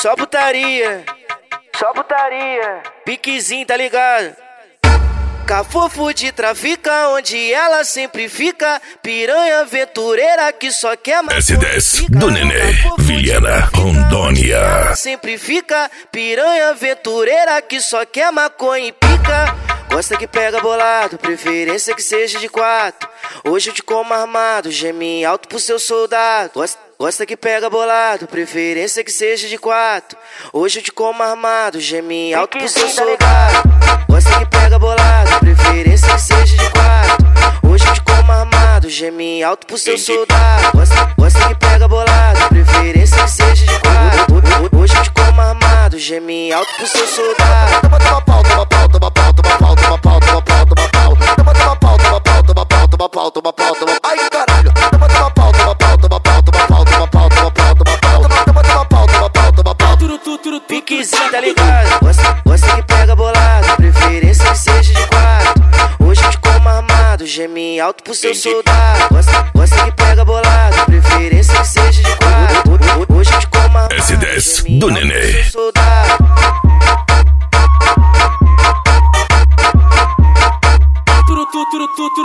Só putaria, piquezinho, tá ligado? Cafofo de trafica, onde ela sempre fica. Piranha aventureira que só quer mais. S10 do Nenê, Vilhena, Rondônia. Ela sempre fica. Piranha aventureira que só quer maconha e pica. Gosta que pega bolado, preferência que seja de 4. Hoje eu te como armado, geme alto pro seu soldado. Gosta que pega bolado, preferência que seja de 4. Hoje eu te como armado, geme alto pro seu soldado. Gosta que pega bolado, preferência que seja de 4. Hoje eu te como armado, geme alto pro seu soldado. Gosta que pega bolado, preferência que seja de 4. Hoje eu te como armado, geme alto pro seu soldado. Toma pau, toma pau, toma pau, toma pau, toma pau, toma pau, toma pau. Toma pau, toma pau, toma pau, toma pau, toma pau, toma. Ai caralho. Toma pau, toma pau, toma pau, toma pau, toma pau, toma pau, toma pau. Toma pau, toma pau, toma pau. Piquezinho, tá ligado? Gosta que pega bolado, preferência que seja de 4. Hoje eu te como armado, geme alto pro seu soldado. Gosta que pega bolado, preferência que seja de 4. Hoje eu te como armado, S10 do Nenê.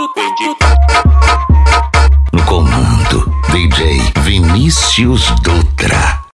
No comando, DJ Vinícius Dutra.